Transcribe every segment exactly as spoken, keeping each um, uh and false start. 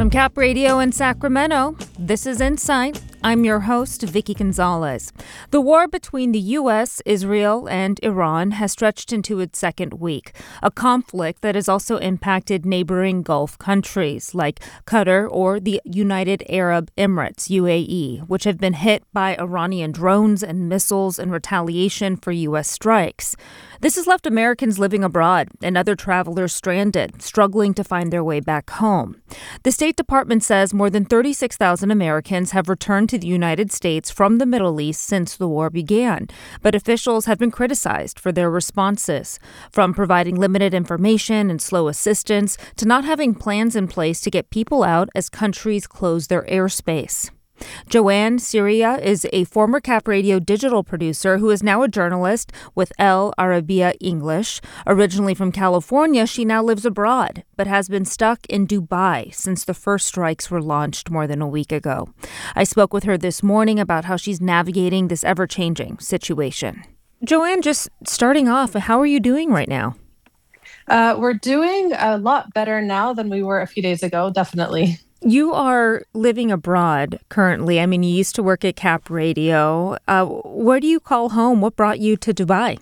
From Cap Radio in Sacramento, this is Insight. I'm your host, Vicky Gonzalez. The war between the U S, Israel, and Iran has stretched into its second week, a conflict that has also impacted neighboring Gulf countries like Qatar or the United Arab Emirates, U A E, which have been hit by Iranian drones and missiles in retaliation for U S strikes. This has left Americans living abroad and other travelers stranded, struggling to find their way back home. The State Department says more than thirty-six thousand Americans have returned to the United States from the Middle East since the war began, but officials have been criticized for their responses, from providing limited information and slow assistance to not having plans in place to get people out as countries close their airspace. Joanne Syria is a former Cap Radio digital producer who is now a journalist with El Arabiya English. Originally from California, she now lives abroad, but has been stuck in Dubai since the first strikes were launched more than a week ago. I spoke with her this morning about how she's navigating this ever-changing situation. Joanne, just starting off, how are you doing right now? Uh, we're doing a lot better now than we were a few days ago, definitely. You are living abroad currently. I mean, you used to work at Cap Radio. Uh, where do you call home? What brought you to Dubai?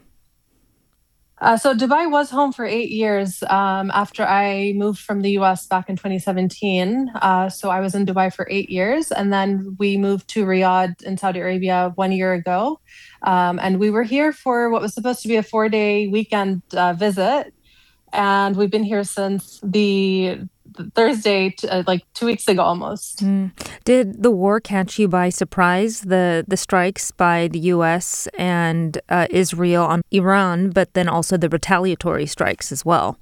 Uh, so Dubai was home for eight years um, after I moved from the U S back in twenty seventeen. Uh, so I was in Dubai for eight years, and then we moved to Riyadh in Saudi Arabia one year ago. Um, and we were here for what was supposed to be a four-day weekend uh, visit. And we've been here since the Thursday, t- uh, like two weeks ago almost. Mm. Did the war catch you by surprise, the, the strikes by the U S and uh, Israel on Iran, but then also the retaliatory strikes as well?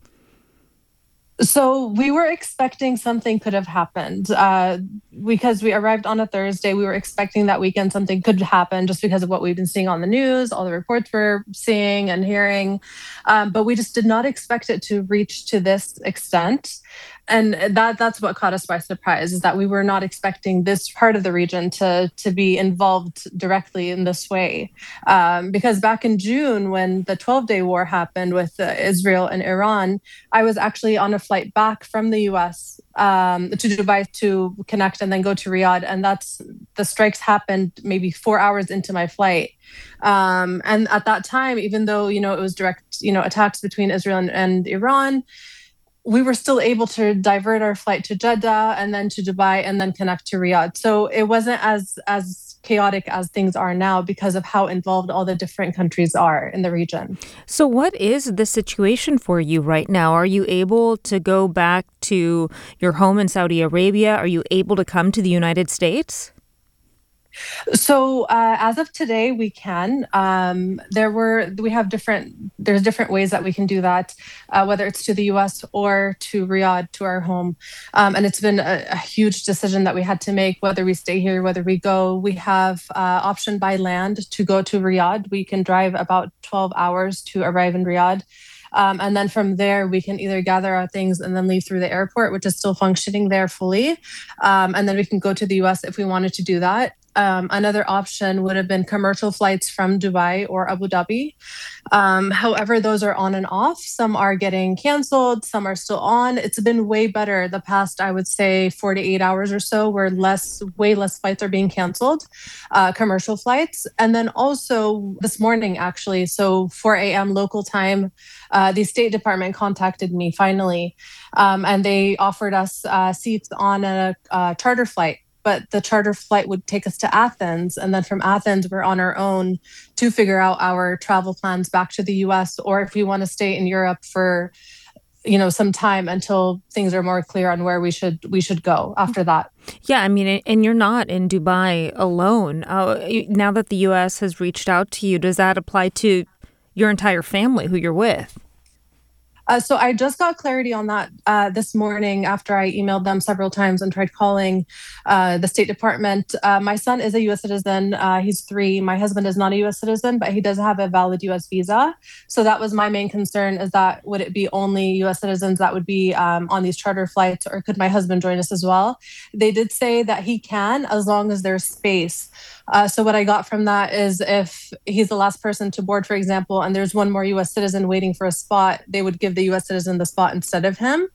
So we were expecting something could have happened uh, because we arrived on a Thursday. We were expecting that weekend something could happen just because of what we've been seeing on the news, all the reports we're seeing and hearing. Um, but we just did not expect it to reach to this extent. And that that's what caught us by surprise, is that we were not expecting this part of the region to, to be involved directly in this way. Um, because back in June, when the twelve-day war happened with uh, Israel and Iran, I was actually on a flight back from the U S um, to Dubai to connect and then go to Riyadh. And that's the strikes happened maybe four hours into my flight. Um, and at that time, even though, you know, it was direct, you know, attacks between Israel and, and Iran, we were still able to divert our flight to Jeddah and then to Dubai and then connect to Riyadh. So it wasn't as as chaotic as things are now because of how involved all the different countries are in the region. So what is the situation for you right now? Are you able to go back to your home in Saudi Arabia? Are you able to come to the United States? So uh, as of today, we can. Um, there were we have different. There's different ways that we can do that, uh, whether it's to the U S or to Riyadh, to our home. Um, and it's been a, a huge decision that we had to make, whether we stay here, whether we go. We have uh, option by land to go to Riyadh. We can drive about twelve hours to arrive in Riyadh. Um, and then from there, we can either gather our things and then leave through the airport, which is still functioning there fully. Um, and then we can go to the U S if we wanted to do that. Um, another option would have been commercial flights from Dubai or Abu Dhabi. Um, however, those are on and off. Some are getting canceled, some are still on. It's been way better the past, I would say, forty-eight hours or so, where less, way less flights are being canceled, uh, commercial flights. And then also this morning, actually, so four a.m. local time, uh, the State Department contacted me finally, um, and they offered us uh, seats on a, a charter flight. But the charter flight would take us to Athens. And then from Athens, we're on our own to figure out our travel plans back to the U S, or if we want to stay in Europe for, you know, some time until things are more clear on where we should we should go after that. Yeah, I mean, and you're not in Dubai alone. Uh, now that the U S has reached out to you, does that apply to your entire family who you're with? Uh, so I just got clarity on that uh, this morning after I emailed them several times and tried calling uh, the State Department. Uh, my son is a U S citizen. Uh, he's three. My husband is not a U S citizen, but he does have a valid U S visa. So that was my main concern, is that would it be only U S citizens that would be um, on these charter flights, or could my husband join us as well? They did say that he can, as long as there's space. Uh, so what I got from that is if he's the last person to board, for example, and there's one more U S citizen waiting for a spot, they would give the U S citizen the spot instead of him.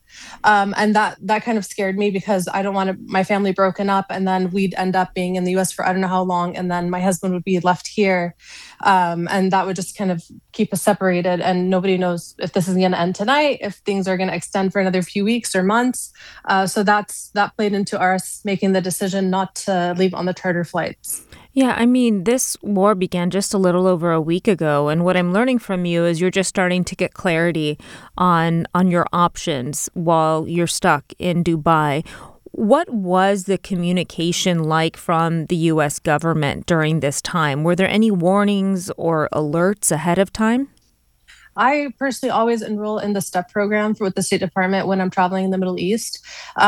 Um, and that that kind of scared me because I don't want to, my family broken up and then we'd end up being in the U S for I don't know how long. And then my husband would be left here. Um, and that would just kind of keep us separated. And nobody knows if this is going to end tonight, if things are going to extend for another few weeks or months. Uh, so that's that played into us making the decision not to leave on the charter flights. Yeah, I mean, this war began just a little over a week ago, and what I'm learning from you is you're just starting to get clarity on on your options while you're stuck in Dubai. What was the communication like from the U S government during this time? Were there any warnings or alerts ahead of time? I personally always enroll in the STEP program for, with the State Department when I'm traveling in the Middle East.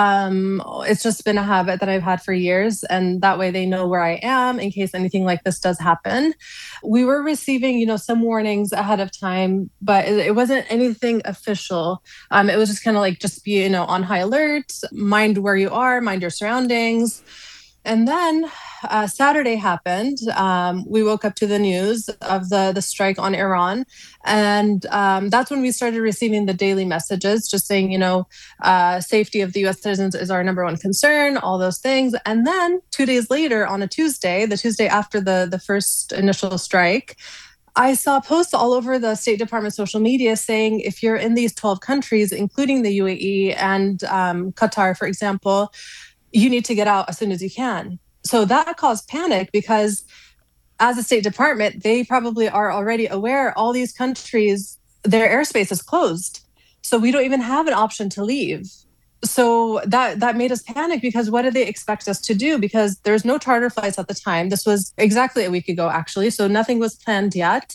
Um, it's just been a habit that I've had for years, and that way they know where I am in case anything like this does happen. We were receiving, you know, some warnings ahead of time, but it, it wasn't anything official. Um, it was just kind of like just be, you know, on high alert, mind where you are, mind your surroundings. And then uh, Saturday happened. Um, we woke up to the news of the the strike on Iran, and um, that's when we started receiving the daily messages, just saying, you know, uh, safety of the U S citizens is our number one concern, all those things. And then two days later, on a Tuesday, the Tuesday after the the first initial strike, I saw posts all over the State Department social media saying if you're in these twelve countries, including the U A E and um, Qatar, for example, you need to get out as soon as you can. So that caused panic because as a State Department, they probably are already aware all these countries, their airspace is closed. So we don't even have an option to leave. So that that made us panic because what did they expect us to do? Because there's no charter flights at the time. This was exactly a week ago, actually. So nothing was planned yet.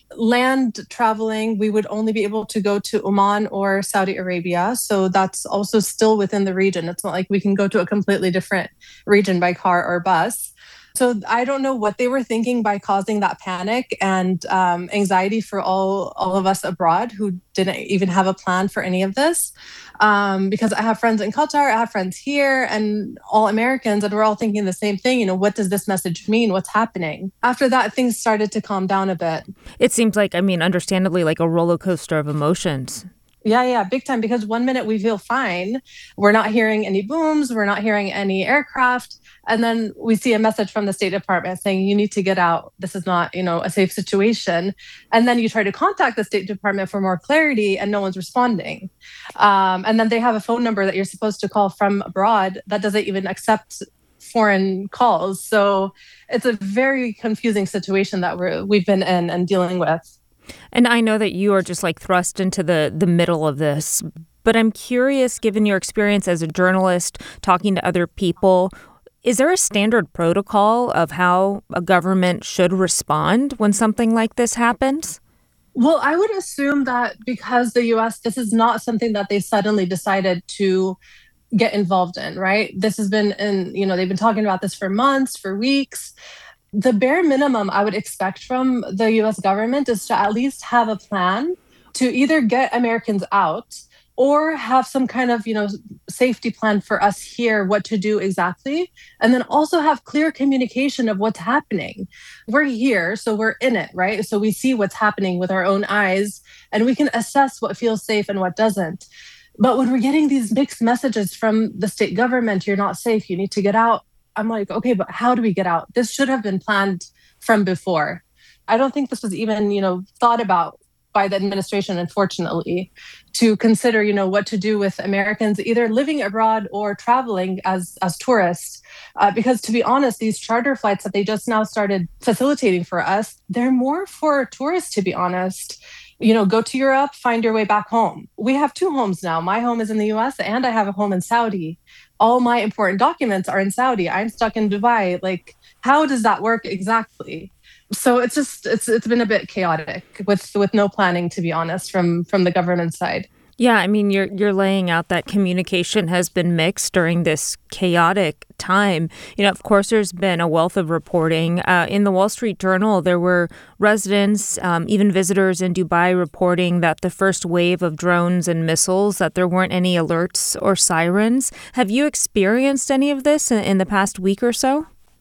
Land traveling, we would only be able to go to Oman or Saudi Arabia. So that's also still within the region. It's not like we can go to a completely different region by car or bus. So I don't know what they were thinking by causing that panic and um, anxiety for all all of us abroad who didn't even have a plan for any of this. Um, because I have friends in Qatar, I have friends here, and all Americans, and we're all thinking the same thing. You know, what does this message mean? What's happening? After that, things started to calm down a bit. It seems like, I mean, understandably, like a roller coaster of emotions. Yeah, yeah, big time. Because one minute we feel fine. We're not hearing any booms. We're not hearing any aircraft. And then we see a message from the State Department saying, you need to get out. This is not, you know, a safe situation. And then you try to contact the State Department for more clarity and no one's responding. Um, and then they have a phone number that you're supposed to call from abroad that doesn't even accept foreign calls. So it's a very confusing situation that we're, we've been in and dealing with. And I know that you are just like thrust into the, the middle of this, but I'm curious, given your experience as a journalist, talking to other people, is there a standard protocol of how a government should respond when something like this happens? Well, I would assume that because the U S, this is not something that they suddenly decided to get involved in, right? This has been in, you know, they've been talking about this for months, for weeks. The bare minimum I would expect from the U S government is to at least have a plan to either get Americans out or have some kind of, you know, safety plan for us here, what to do exactly. And then also have clear communication of what's happening. We're here, so we're in it, right? So we see what's happening with our own eyes and we can assess what feels safe and what doesn't. But when we're getting these mixed messages from the state government, you're not safe, you need to get out. I'm like, okay, but how do we get out? This should have been planned from before. I don't think this was even, you know, thought about by the administration, unfortunately, to consider, you know, what to do with Americans either living abroad or traveling as as tourists. Uh, because to be honest, these charter flights that they just now started facilitating for us, they're more for tourists, to be honest. You know, go to Europe, find your way back home. We have two homes now. My home is in the U S and I have a home in Saudi. All my important documents are in Saudi. I'm stuck in Dubai. Like, how does that work exactly? So it's just it's it's been a bit chaotic with with no planning, to be honest, from from the government side. Yeah, I mean, you're you're laying out that communication has been mixed during this chaotic time. You know, of course, there's been a wealth of reporting. Uh, in the Wall Street Journal, there were residents, um, even visitors in Dubai reporting that the first wave of drones and missiles, that there weren't any alerts or sirens. Have you experienced any of this in, in the past week or so?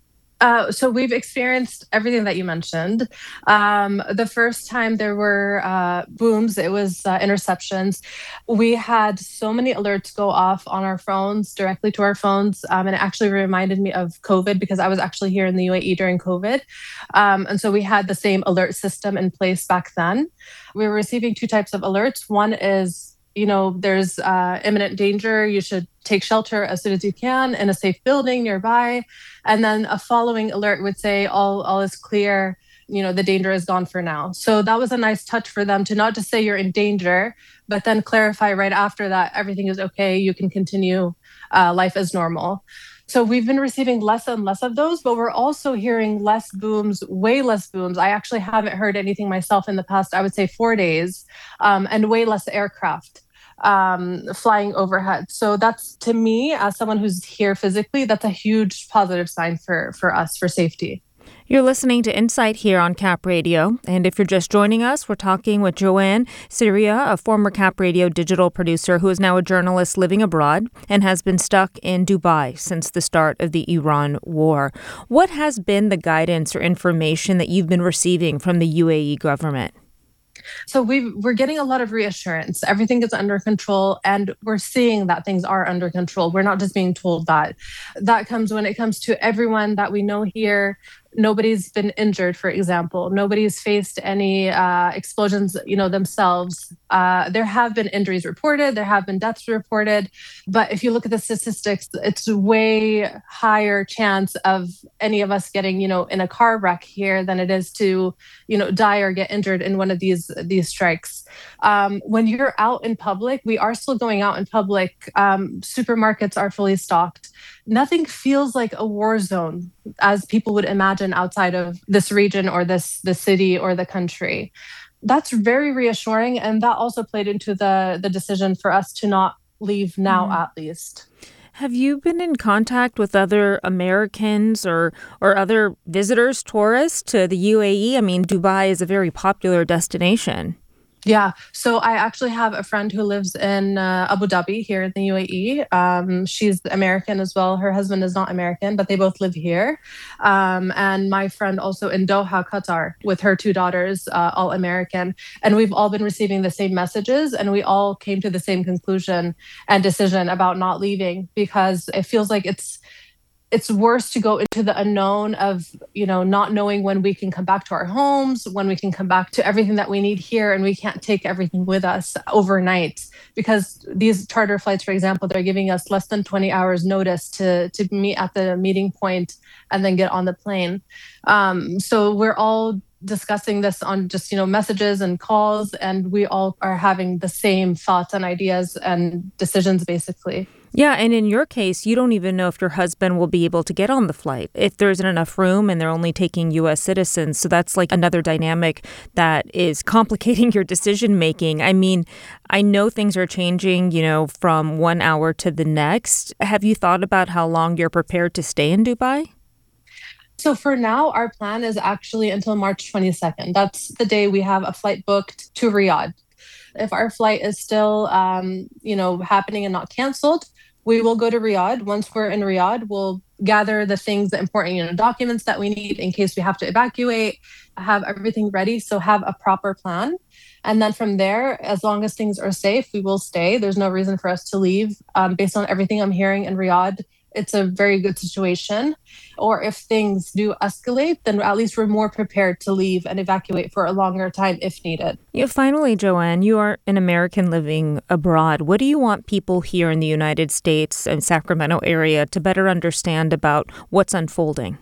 Uh, so we've experienced everything that you mentioned. Um, the first time there were uh, booms, it was uh, interceptions. We had so many alerts go off on our phones, directly to our phones. Um, and it actually reminded me of COVID because I was actually here in the U A E during COVID. Um, and so we had the same alert system in place back then. We were receiving two types of alerts. One is you know, there's uh, imminent danger. You should take shelter as soon as you can in a safe building nearby. And then a following alert would say, all, all is clear. You know, the danger is gone for now. So that was a nice touch for them to not just say you're in danger, but then clarify right after that everything is okay. You can continue uh, life as normal. So we've been receiving less and less of those, but we're also hearing less booms, way less booms. I actually haven't heard anything myself in the past, I would say four days, um, and way less aircraft um, flying overhead. So that's, to me, as someone who's here physically, that's a huge positive sign for, for us, for safety. You're listening to Insight here on Cap Radio. And if you're just joining us, we're talking with Joanne Syria, a former Cap Radio digital producer who is now a journalist living abroad and has been stuck in Dubai since the start of the Iran war. What has been the guidance or information that you've been receiving from the U A E government? So we we're getting a lot of reassurance. Everything is under control, and we're seeing that things are under control. We're not just being told that. That comes when it comes to everyone that we know here. Nobody's been injured, for example. Nobody's faced any uh, explosions, you know, themselves. Uh, there have been injuries reported. There have been deaths reported. But if you look at the statistics, it's way higher chance of any of us getting, you know, in a car wreck here than it is to, you know, die or get injured in one of these these strikes. Um, when you're out in public, we are still going out in public. Um, supermarkets are fully stocked. Nothing feels like a war zone as people would imagine outside of this region or this the city or the country. That's very reassuring, and that also played into the the decision for us to not leave now, Mhm. at least. Have you been in contact with other Americans or or other visitors, tourists to the U A E? I mean, Dubai is a very popular destination. Yeah. So I actually have a friend who lives in uh, Abu Dhabi here in the U A E. Um, she's American as well. Her husband is not American, but they both live here. Um, and my friend also in Doha, Qatar, with her two daughters, uh, all American. And we've all been receiving the same messages, and we all came to the same conclusion and decision about not leaving because it feels like it's it's worse to go into the unknown of, you know, not knowing when we can come back to our homes, when we can come back to everything that we need here, and we can't take everything with us overnight because these charter flights, for example, they're giving us less than twenty hours notice to to meet at the meeting point and then get on the plane. Um, so we're all discussing this on just, you know, messages and calls, and we all are having the same thoughts and ideas and decisions, basically. Yeah, and in your case, you don't even know if your husband will be able to get on the flight, if there isn't enough room and they're only taking U S citizens. So that's like another dynamic that is complicating your decision making. I mean, I know things are changing, you know, from one hour to the next. Have you thought about how long you're prepared to stay in Dubai? So for now, our plan is actually until March twenty-second. That's the day we have a flight booked to Riyadh. If our flight is still, um, you know, happening and not canceled, we will go to Riyadh. Once we're in Riyadh, we'll gather the things, the important, you know, documents that we need in case we have to evacuate, have everything ready. So have a proper plan. And then from there, as long as things are safe, we will stay. There's no reason for us to leave. Um, based on everything I'm hearing in Riyadh, it's a very good situation. Or if things do escalate, then at least we're more prepared to leave and evacuate for a longer time if needed. Yeah, finally, Joanne, you are an American living abroad. What do you want people here in the United States and Sacramento area to better understand about what's unfolding?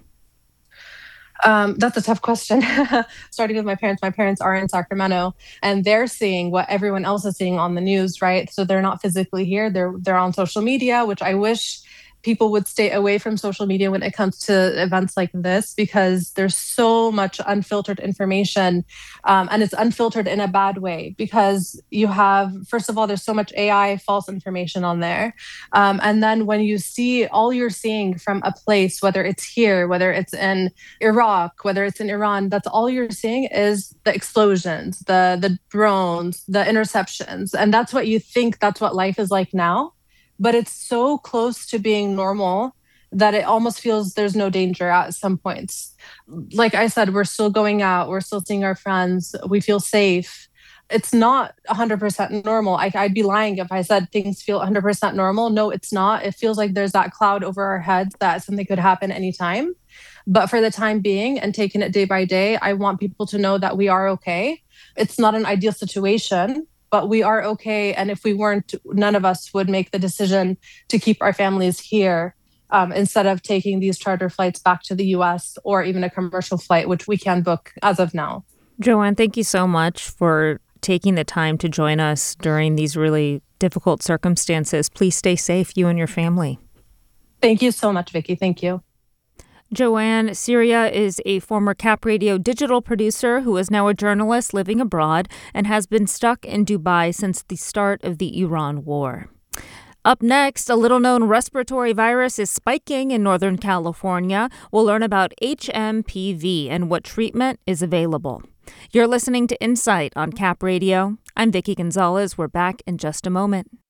Um, that's a tough question. Starting with my parents, my parents are in Sacramento, and they're seeing what everyone else is seeing on the news, right? So they're not physically here; they're they're on social media, which I wish people would stay away from social media when it comes to events like this because there's so much unfiltered information, um, and it's unfiltered in a bad way because you have, first of all, there's so much A I false information on there, um, and then when you see all you're seeing from a place, whether it's here, whether it's in Iraq, whether it's in Iran, that's all you're seeing is the explosions, the the drones, the interceptions, and that's what you think that's what life is like now, but it's so close to being normal that it almost feels there's no danger at some points. Like I said, we're still going out, we're still seeing our friends, we feel safe. It's not one hundred percent normal. I, I'd be lying if I said things feel one hundred percent normal. No, it's not. It feels like there's that cloud over our heads that something could happen anytime. But for the time being and taking it day by day, I want people to know that we are okay. It's not an ideal situation, but we are okay. And if we weren't, none of us would make the decision to keep our families here um, instead of taking these charter flights back to the U S or even a commercial flight, which we can book as of now. Joanne, thank you so much for taking the time to join us during these really difficult circumstances. Please stay safe, you and your family. Thank you so much, Vicki. Thank you. Joanne Syria is a former Cap Radio digital producer who is now a journalist living abroad and has been stuck in Dubai since the start of the Iran war. Up next, a little-known respiratory virus is spiking in Northern California. We'll learn about H M P V and what treatment is available. You're listening to Insight on Cap Radio. I'm Vicki Gonzalez. We're back in just a moment.